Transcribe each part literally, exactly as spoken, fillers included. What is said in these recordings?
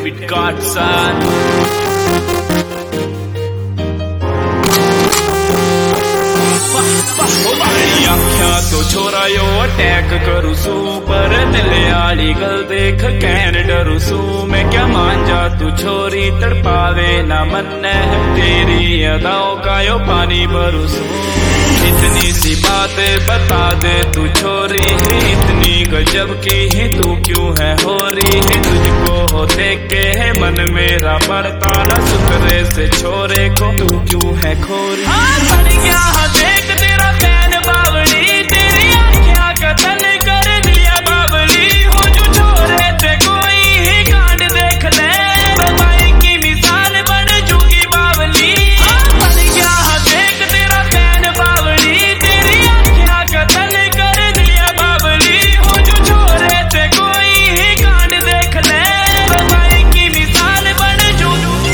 David Godson. आख्या तो छोरा यो अटैक करू सू पर दिले आली गल देख कैन डरू सू मैं क्या मान जा तू छोरी तड़पावे ना मन है तेरी अदाओं का यो पानी भरू सू इतनी सी बात बता दे तू छोरी है इतनी गजब की है तू क्यों है हो रही है तुझको हो देख के है मन मेरा पड़ता ना सुतरे से छोरे को तू क्यों है खोरी बढ़ गया देख तेरा पैन बावड़ी तेरी आँखियाँ कतल कर दिया बावली हो जो छोरे थे कोई ही कांड देख ले भाई की मिसाल बन चुकी बावली बढ़ गया देख तेरा पैन बावड़ी तेरी आँखियाँ कतल कर दिया बावली हो जो छोरे थे कोई ही कांड देख ले भाई की मिसाल बन चुकी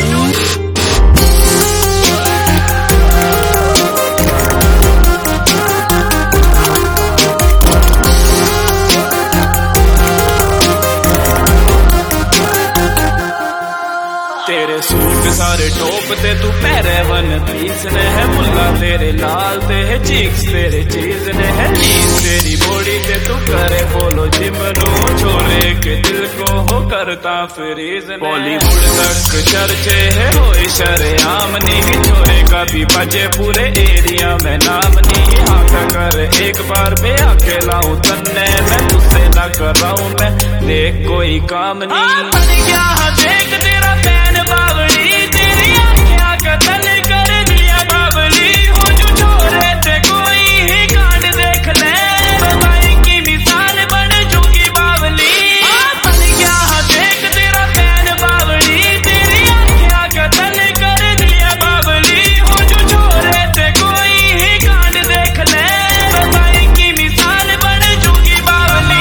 तेरे सूट सारे टॉप ते तू पैरे वन पीस ने है मुल्ला तेरे लाल ते है चीक्स तेरे चीज ने है लीज तेरी बॉडी ते तू करे बोलो जिम नो छोरे के दिल को हो करता फ्रीज बॉलीवुड तक चर्चे है हो शरेआम नहीं छोरे का भी बजे पूरे एरिया में नाम नहीं आका कर एक बार मैं अकेला हूँ तन्ने मैं तुझसे ना कर रहा हूँ मैं देख कोई काम नहीं बन गया देख तेरा पैन बावली तेरी आँखियाँ कतल कर दिया बावली हो जो छोरे थे कोई ही कांड देख ले भाई की मिसाल बन चुकी बावली बन गया देख तेरा पैन बावली तेरी आँखियाँ कतल कर दिया बावली हो जो छोरे थे कोई ही कांड देख ले भाई की मिसाल बन चुकी बावली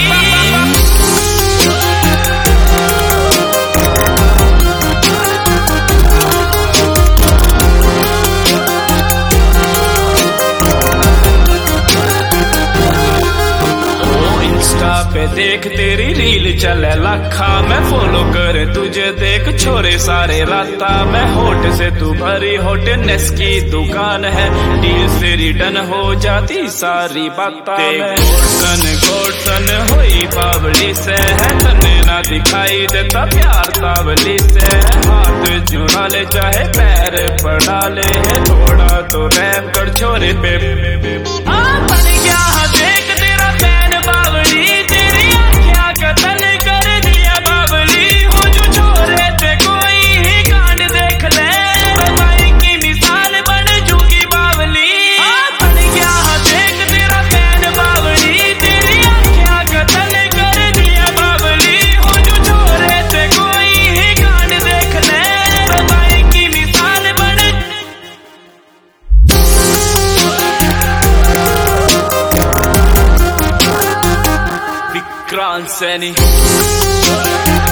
पे देख तेरी रील चले लाखा मैं फॉलो करे तुझे देख छोरे सारे राता मैं होट से तू भरी होटनेस की दुकान है डील से रिटर्न हो जाती सारी बाता गोटन गोटन होई बावली से है तने ना दिखाई देता प्यार तावली से हाथ चुरा ले चाहे पैर पड़ा ले है थोड़ा तो रैम कर छोरे पे बन गया देख तेरा पैन बावली तेरी आँखियाँ कतल कर दिया बावली हो जो छोरे थे कोई ही कांड देख ले भाई की मिसाल बन चुकी बावली बन गया देख तेरा पैन बावली तेरी आँखियाँ कतल कर दिया बावली हो जो छोरे थे कोई ही कांड देख ले भाई की मिसाल बन Grand Seni